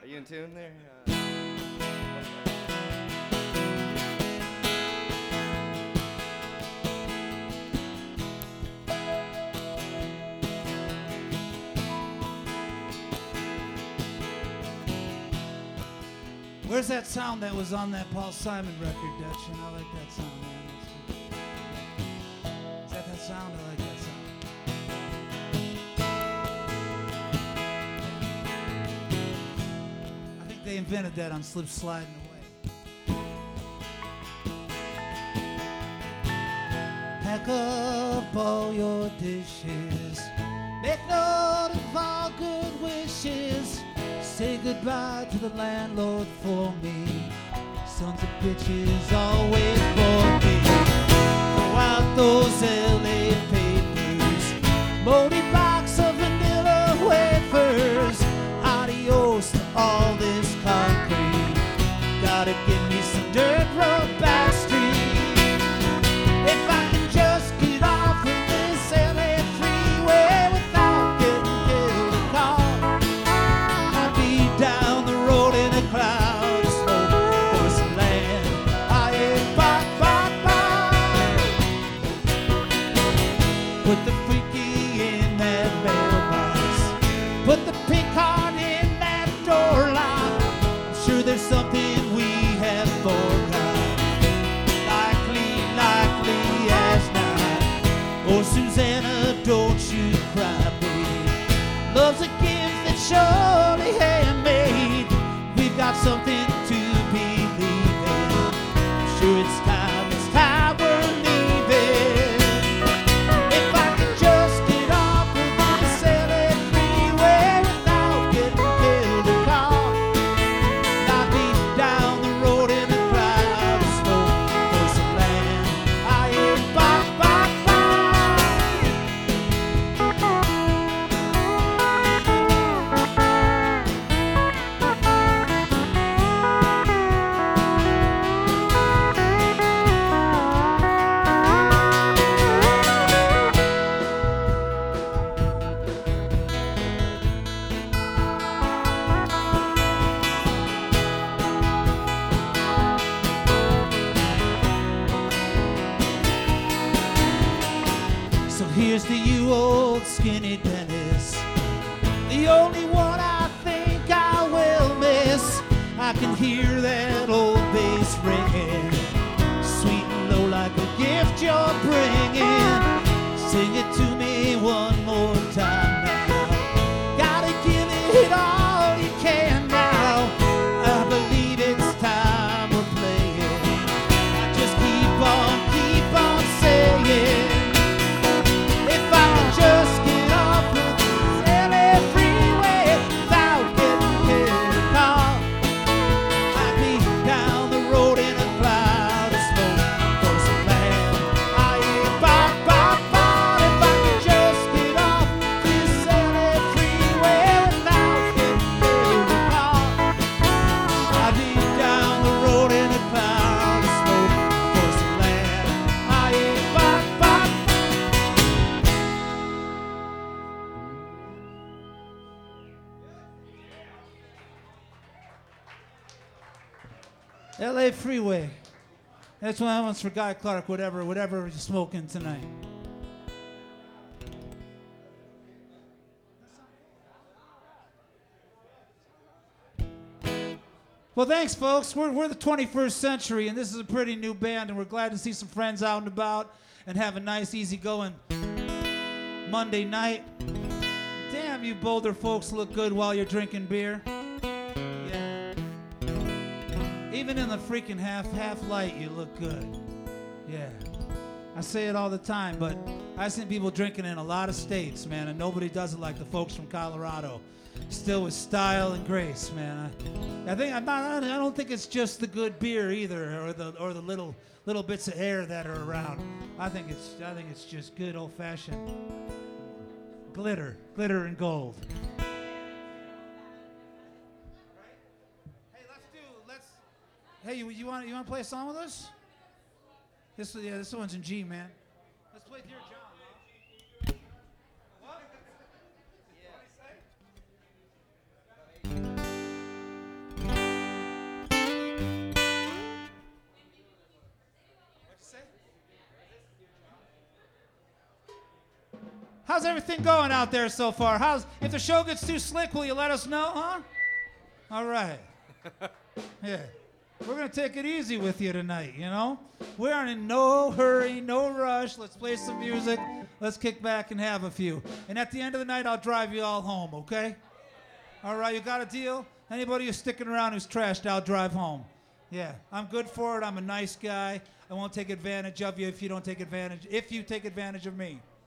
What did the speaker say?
you in tune there? Where's that sound that was on that Paul Simon record, Dutch? I like that sound, man. Is that sound? I like that sound. I think they invented that on Slip Sliding Away. Pack up all your dishes. Make note of all good wishes. Say goodbye to the landlord for me. Sons of bitches all wait for me. Throw out those LA papers. Moldy box of vanilla wafers. Adios to all this concrete. Gotta give me some dirt road back street. If I could just get off of this LA freeway without getting killed or caught, I'd be down the road in a cloud of smoke for some land I ain't bought. Put the freaky in that mailbox. Put the pink card in that door lock. I'm sure there's something we have forgot. Likely as not. Oh, Susanna, don't you cry, babe. Love's a gift that's surely handmade. We've got something to believe in. I'm sure it's time we're leaving. If I could just get off of this LA freeway without getting killed or caught, I'd be down the road in a cloud of smoke for some land I ain't bought. So here's to you, old skinny Dennis, the only one I think I will miss. I can hear that old bass ringing, sweet and low like a gift you're bringing. Sing it to me one more time now. Gotta give it all you can now. I believe it's time we're playing. I just keep on saying. If I could just get off of this LA freeway without getting killed or caught, I'd be down the road in a cloud of smoke for some land I ain't bought. If I could just get off this LA freeway without getting killed or caught, I'd be down the road in a cloud of smoke for some land I ain't bought. LA Freeway. That's one one's for Guy Clark, whatever you're smoking tonight. Well, thanks, folks. We're the 21st century, and this is a pretty new band, and we're glad to see some friends out and about and have a nice, easy-going Monday night. Damn, you Boulder folks look good while you're drinking beer. Yeah. Even in the freaking half light, you look good. Yeah. I say it all the time, but I've seen people drinking in a lot of states, man, and nobody does it like the folks from Colorado. Still with style and grace, man. I don't think it's just the good beer either, or the little bits of air that are around. I think it's just good old-fashioned glitter and gold. Hey, you want to play a song with us? This one's in G, man. Let's play Dear John. What? How's everything going out there so far? If the show gets too slick, will you let us know, huh? All right. Yeah. We're going to take it easy with you tonight, you know? We aren't in no hurry, no rush. Let's play some music. Let's kick back and have a few. And at the end of the night, I'll drive you all home, okay? All right, you got a deal? Anybody who's sticking around who's trashed, I'll drive home. Yeah, I'm good for it. I'm a nice guy. I won't take advantage of you if you take advantage of me.